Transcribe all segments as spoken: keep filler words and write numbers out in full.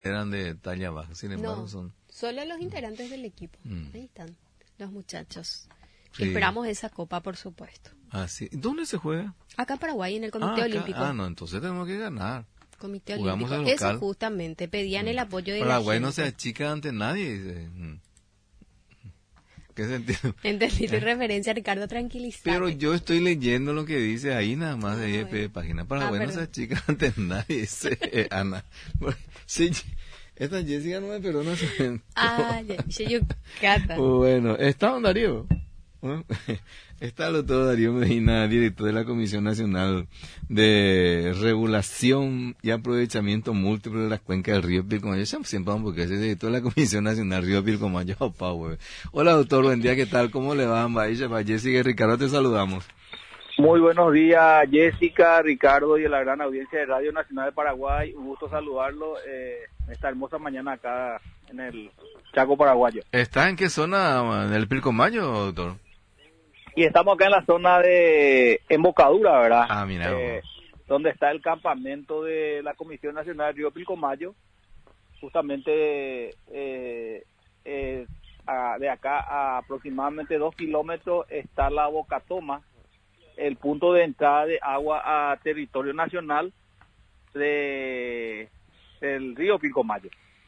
eran de talla baja, sin embargo No, son... solo los integrantes del equipo. Mm. Ahí están, los muchachos. Sí. Esperamos esa copa, por supuesto. Ah, sí. ¿Dónde se juega? Acá en Paraguay, en el Comité Ah, acá. Olímpico. Ah, no, entonces tenemos que ganar. Comité Jugamos Olímpico. de Eso local. justamente, pedían el apoyo de Paraguay la no se gente. achica ante nadie. Dice. Mm. ¿Qué sentido? Entendí tu referencia, Ricardo, tranquilízate. Pero yo estoy leyendo lo que dice ahí nada más de Ah, ahí de bueno. página. Ah, Paraguay no se perdón. achica ante nadie, dice eh, Ana. Sí, esta Jessica no me perdona su acento. Ah, ya, ya, yo, Cata. Bueno, está don Darío. ¿Eh? Está el doctor Darío Medina, director de la Comisión Nacional de Regulación y Aprovechamiento Múltiple de las Cuencas del Río Pilcomayo. Yo siempre vamos porque es director de la Comisión Nacional Río Pilcomayo. Opa, güey. Hola doctor, buen día, ¿qué tal? ¿Cómo le va? Vaya, Jessica y Ricardo, te saludamos. Muy buenos días, Jessica, Ricardo y a la gran audiencia de Radio Nacional de Paraguay. Un gusto saludarlo eh, esta hermosa mañana acá en el Chaco paraguayo. ¿Está en qué zona del Pilcomayo, doctor? Y estamos acá en la zona de embocadura, ¿verdad? Ah, mira. Eh, donde está el campamento de la Comisión Nacional de Río Pilcomayo. Justamente eh, eh, a, de acá a aproximadamente dos kilómetros está la Bocatoma, el punto de entrada de agua a territorio nacional de del río Pilcomayo.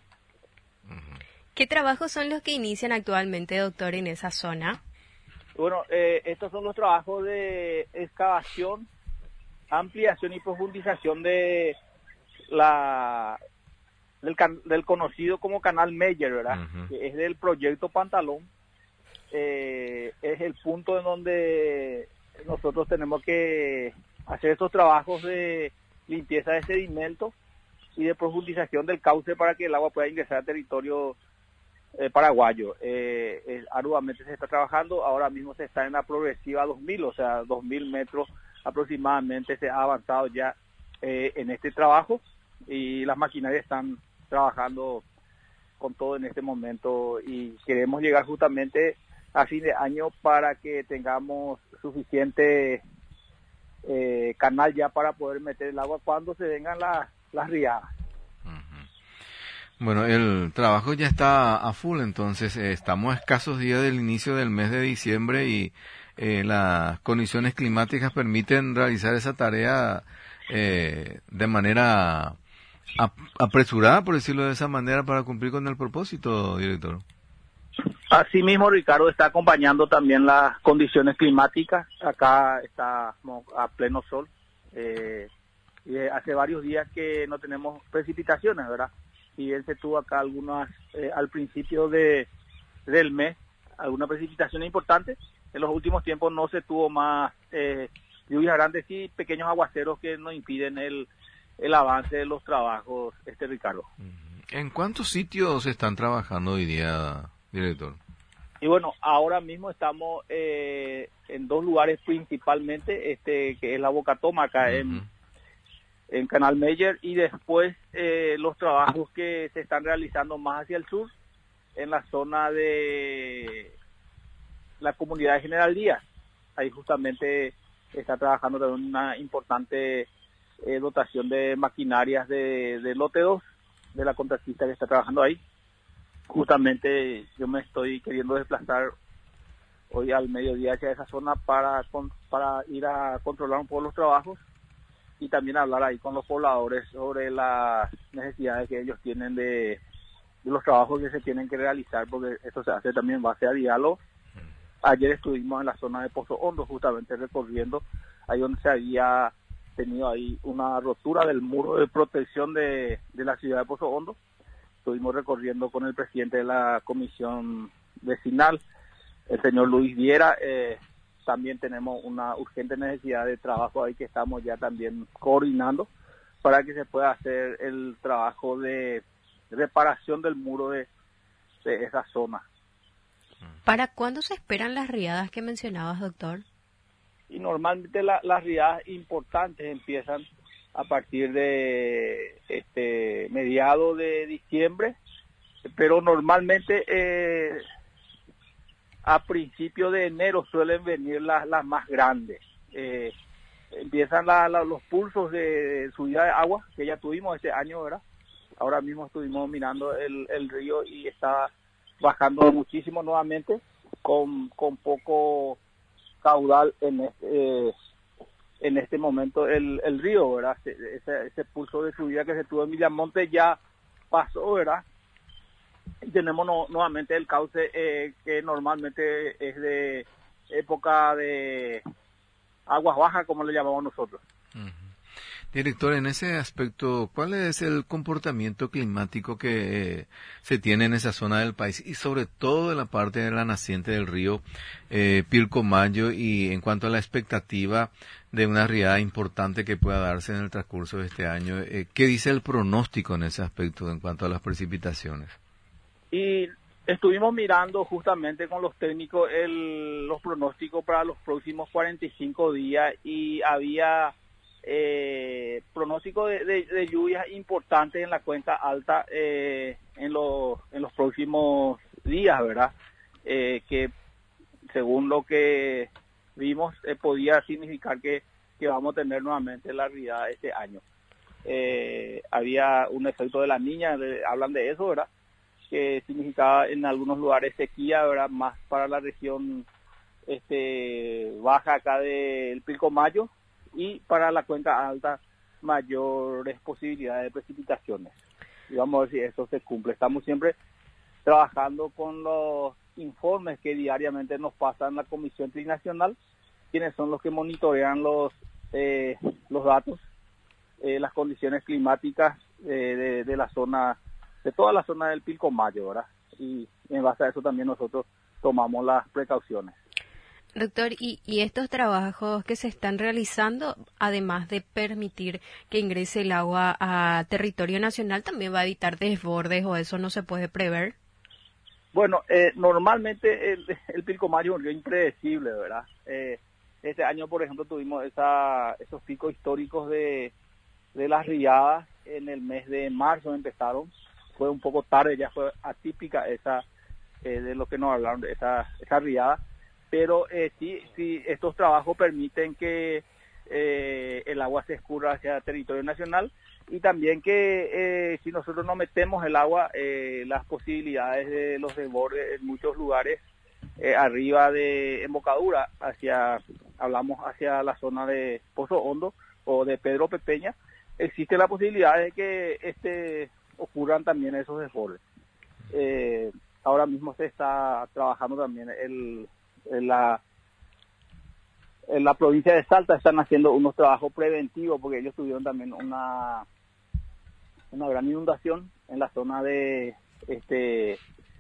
¿Qué trabajos son los que inician actualmente, doctor, en esa zona? Bueno, eh, estos son los trabajos de excavación, ampliación y profundización de la del, can, del conocido como Canal Meyer, ¿verdad? Uh-huh. Que es del proyecto Pantalón. Eh, es el punto en donde nosotros tenemos que hacer estos trabajos de limpieza de sedimentos y de profundización del cauce para que el agua pueda ingresar al territorio eh, paraguayo. Eh, eh, arduamente se está trabajando, ahora mismo se está en la progresiva dos mil, o sea, dos mil metros aproximadamente se ha avanzado ya eh, en este trabajo y las maquinarias están trabajando con todo en este momento y queremos llegar justamente a fin de año para que tengamos suficiente eh, canal ya para poder meter el agua cuando se vengan las, las riadas. Bueno, el trabajo ya está a full, entonces eh, estamos a escasos días del inicio del mes de diciembre y eh, las condiciones climáticas permiten realizar esa tarea eh, de manera ap- apresurada, por decirlo de esa manera, para cumplir con el propósito, director. Asimismo, Ricardo, está acompañando también las condiciones climáticas. Acá estamos a pleno sol. Eh, y hace varios días que no tenemos precipitaciones, ¿verdad? Y él se tuvo acá algunas, eh, al principio de del mes, algunas precipitaciones importantes. En los últimos tiempos no se tuvo más eh, lluvias grandes y pequeños aguaceros que nos impiden el, el avance de los trabajos, este Ricardo. ¿En cuántos sitios están trabajando hoy día, director? Y bueno, ahora mismo estamos eh, en dos lugares principalmente, este que es la Bocatoma acá uh-huh. en, en Canal Meyer, y después eh, los trabajos que se están realizando más hacia el sur, en la zona de la comunidad de General Díaz. Ahí justamente está trabajando también una importante eh, dotación de maquinarias de, de lote dos, de la contratista que está trabajando ahí. Justamente yo me estoy queriendo desplazar hoy al mediodía hacia esa zona para para ir a controlar un poco los trabajos y también hablar ahí con los pobladores sobre las necesidades que ellos tienen de, de los trabajos que se tienen que realizar, porque esto se hace también en base a diálogo. Ayer estuvimos en la zona de Pozo Hondo justamente recorriendo ahí donde se había tenido ahí una rotura del muro de protección de, de la ciudad de Pozo Hondo. Estuvimos recorriendo con el presidente de la comisión vecinal, el señor Luis Viera. Eh, también tenemos una urgente necesidad de trabajo ahí que estamos ya también coordinando para que se pueda hacer el trabajo de reparación del muro de, de esa zona. ¿Para cuándo se esperan las riadas que mencionabas, doctor? Y normalmente la, las riadas importantes empiezan a partir de este mediados de diciembre, pero normalmente eh, a principios de enero suelen venir las, las más grandes. Eh, empiezan la, la, los pulsos de subida de agua que ya tuvimos este año, ¿verdad? ahora mismo estuvimos mirando el, el río y está bajando muchísimo nuevamente, con, con poco caudal en este, eh, en este momento el, el río, ¿verdad? Ese, ese pulso de subida que se tuvo en Villamonte ya pasó, ¿verdad? Y tenemos no, nuevamente el cauce eh, que normalmente es de época de aguas bajas, como le llamamos nosotros. Uh-huh. Director, en ese aspecto, ¿cuál es el comportamiento climático que eh, se tiene en esa zona del país y sobre todo en la parte de la naciente del río eh, Pilcomayo, y en cuanto a la expectativa de una riada importante que pueda darse en el transcurso de este año? Eh, ¿Qué dice el pronóstico en ese aspecto en cuanto a las precipitaciones? Y estuvimos mirando justamente con los técnicos el, los pronósticos para los próximos cuarenta y cinco días y había eh, pronóstico de, de, de lluvias importantes en la cuenca alta eh, en, los, en los próximos días, ¿verdad? Eh, que según lo que vimos eh, podía significar que, que vamos a tener nuevamente la riada este año. Eh, había un efecto de la niña, de, hablan de eso, ¿verdad? Que significaba en algunos lugares sequía, ¿verdad? Más para la región este baja acá del Pilcomayo, y para la cuenca alta mayores posibilidades de precipitaciones. Y vamos a ver si eso se cumple. Estamos siempre trabajando con los informes que diariamente nos pasan la Comisión Trinacional, quienes son los que monitorean los eh, los datos, eh, las condiciones climáticas eh, de, de la zona, de toda la zona del Pilcomayo, ¿verdad? Y en base a eso también nosotros tomamos las precauciones. Doctor, y, y estos trabajos que se están realizando, además de permitir que ingrese el agua a territorio nacional, ¿también va a evitar desbordes o eso no se puede prever? Bueno, eh, normalmente el, el Pilcomayo es un río impredecible, ¿verdad? Eh, este año, por ejemplo, tuvimos esa, esos picos históricos de, de las riadas en el mes de marzo empezaron. Fue un poco tarde, ya fue atípica esa eh, de lo que nos hablaron de esa, esa riada. Pero eh, sí, sí, estos trabajos permiten que eh, el agua se escurra hacia el territorio nacional, y también que eh, si nosotros no metemos el agua, eh, las posibilidades de los desbordes en muchos lugares eh, arriba de embocadura, hacia hablamos hacia la zona de Pozo Hondo o de Pedro Pepeña, existe la posibilidad de que este ocurran también esos desbordes. Eh, ahora mismo se está trabajando también el En la, en la provincia de Salta, están haciendo unos trabajos preventivos porque ellos tuvieron también una una gran inundación en la zona de este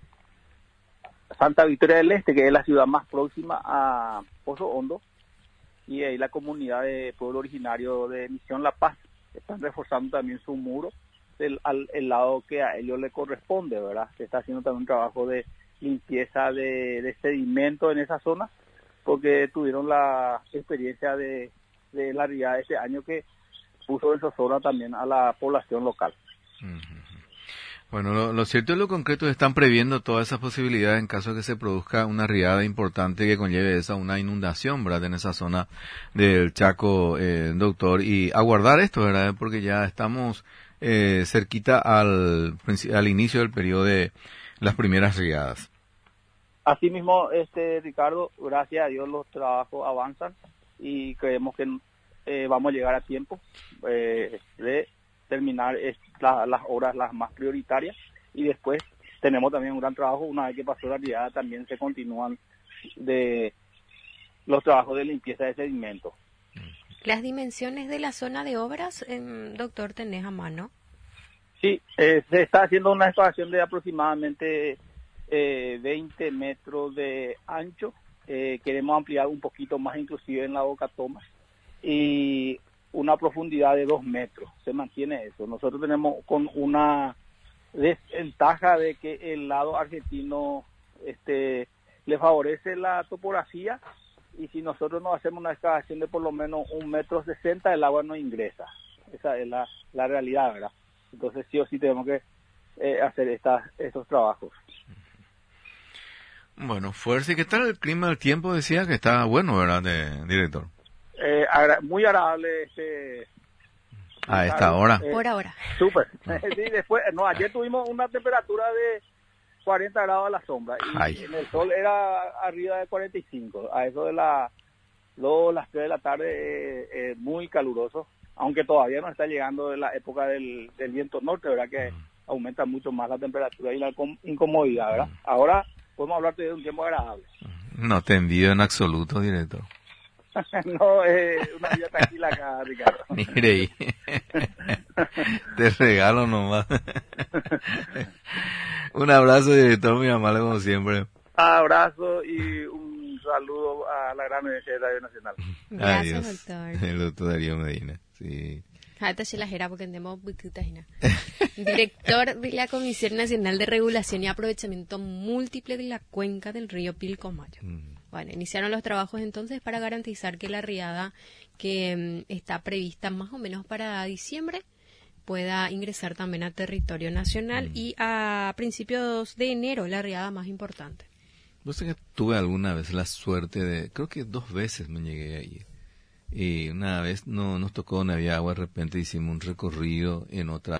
Santa Victoria del Este, que es la ciudad más próxima a Pozo Hondo, y ahí la comunidad de pueblo originario de Misión La Paz están reforzando también su muro del al el lado que a ellos le corresponde, ¿verdad? Se está haciendo también un trabajo de limpieza de, de sedimento en esa zona, porque tuvieron la experiencia de, de la riada este año que puso en zozobra también a la población local. Uh-huh. Bueno, lo, lo cierto y lo concreto, están previendo todas esas posibilidades en caso de que se produzca una riada importante que conlleve esa una inundación, ¿verdad?, en esa zona del Chaco, eh, doctor, y aguardar esto, ¿verdad?, porque ya estamos eh, cerquita al, al inicio del periodo de las primeras riadas. Así mismo, este, Ricardo, gracias a Dios los trabajos avanzan y creemos que eh, vamos a llegar a tiempo eh, de terminar eh, la, las obras las más prioritarias, y después tenemos también un gran trabajo. Una vez que pasó la riada, también se continúan de los trabajos de limpieza de sedimentos. ¿Las dimensiones de la zona de obras, eh, doctor, tenés a mano? Sí, eh, se está haciendo una excavación de aproximadamente eh, veinte metros de ancho. Eh, queremos ampliar un poquito más, inclusive en la boca toma, y una profundidad de dos metros. Se mantiene eso. Nosotros tenemos con una desventaja de que el lado argentino este le favorece la topografía, y si nosotros no hacemos una excavación de por lo menos un metro sesenta, el agua no ingresa. Esa es la, la realidad, ¿verdad? Entonces sí o sí tenemos que eh, hacer estas, estos trabajos. Bueno, fuerza. ¿Y qué tal el clima, el tiempo? Decía que está bueno, ¿verdad, de, director? Eh, agra- muy agradable este A esta hora. Eh, Por ahora. Súper. Sí, después, no, ayer tuvimos una temperatura de cuarenta grados a la sombra y Ay. en el sol era arriba de cuarenta y cinco. A eso de las dos, las tres de la tarde, eh, eh, muy caluroso, aunque todavía no está llegando la época del, del viento norte, ¿verdad? Que mm. aumenta mucho más la temperatura y la incomodidad, ¿verdad? Mm. Ahora podemos hablar de un tiempo agradable. No te envidio en absoluto, director. No, es eh, una vida tranquila acá, Ricardo. Mire ahí. Te regalo nomás. Un abrazo, director, muy amable como siempre. Abrazo y un saludo a la gran audiencia de Radio Nacional. Gracias, Adiós. doctor. El doctor Darío Medina, sí. Porque tenemos director de la Comisión Nacional de Regulación y Aprovechamiento Múltiple de la Cuenca del Río Pilcomayo. Mm. Bueno, iniciaron los trabajos entonces para garantizar que la riada que um, está prevista más o menos para diciembre pueda ingresar también a territorio nacional mm. y a principios de enero la riada más importante. Yo sé que tuve alguna vez la suerte de, creo que dos veces me llegué ahí. Y una vez no nos tocó, no había agua, de repente hicimos un recorrido en otra